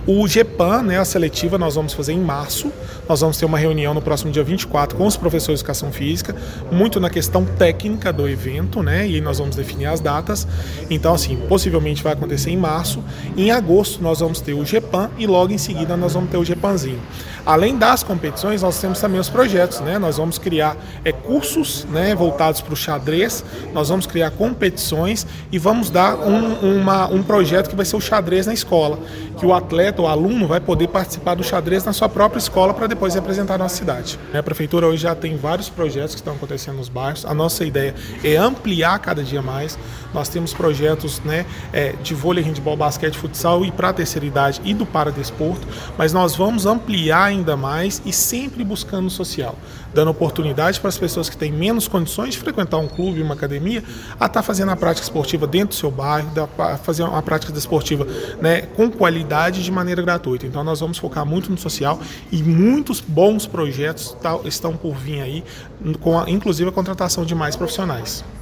O GEPAN, né, a seletiva, nós vamos fazer em março. Nós vamos ter uma reunião no próximo dia 24 com os professores de educação física, muito na questão técnica do evento, né? E aí nós vamos definir as datas. Então, assim, possivelmente vai acontecer em março. Em agosto nós vamos ter o GEPAN e logo em seguida nós vamos ter o GEPANzinho. Além das competições, nós temos também os projetos, né? Nós vamos criar cursos, né, voltados para o xadrez, nós vamos criar competições e vamos dar um projeto que vai ser o xadrez na escola, que o atleta, o aluno, vai poder participar do xadrez na sua própria escola para depois representar a nossa cidade. A prefeitura hoje já tem vários projetos que estão acontecendo nos bairros. A nossa ideia é ampliar cada dia mais. Nós temos projetos, né, de vôlei, handebol, basquete, futsal e para a terceira idade e do paradesporto, mas nós vamos ampliar ainda mais e sempre buscando o social, dando oportunidade para as pessoas que têm menos condições de frequentar um clube, uma academia, a estar fazendo a prática esportiva dentro do seu bairro, fazer uma prática esportiva, né, com qualidade de maneira gratuita. Então nós vamos focar muito no social e muitos bons projetos estão por vir aí, com inclusive a contratação de mais profissionais.